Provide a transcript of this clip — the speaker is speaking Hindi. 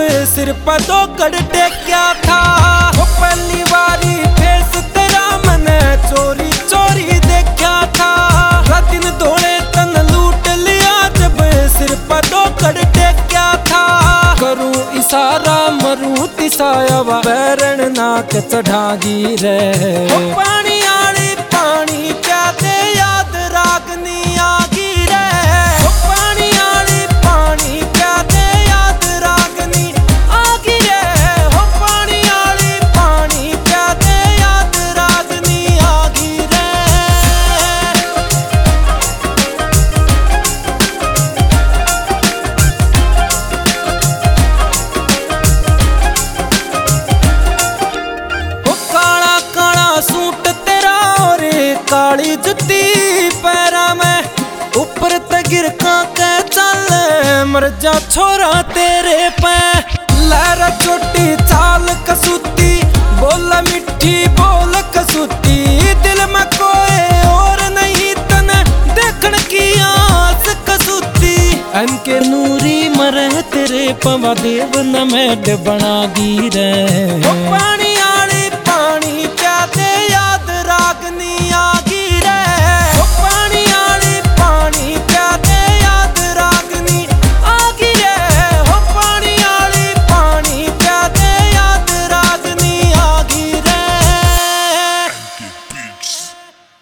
सिर पर दो कड़ टेक्या था। पहली बारी फेस तेरा मैंने चोरी चोरी देखा था। दिन धोले तन लूट लिया जब सिर पर दो कड़ टेक्या था। करूं इशारा मरूं तिसाया बैरण नाक चढ़ागी रे। पानी आली पानी क्या दे याद रागनी आगी रे। पानी आली पानी क्या दे याद रागनी आगी रे। पानी आली पानी क्या दे याद रागनी आगी रे। काला काला सूट तेरा और काली जुत्ती पैरा में ऊपर ते गिर के चल मर जा छोरा तेरे पे। लहरा छोटी चाल कसूती बोला मिठी बोल कसूती। दिल में कोई और नहीं तने देखण की आस कसूती। इनके नूरी मरे तेरे पवा देव न मेड बना गी रे। पानी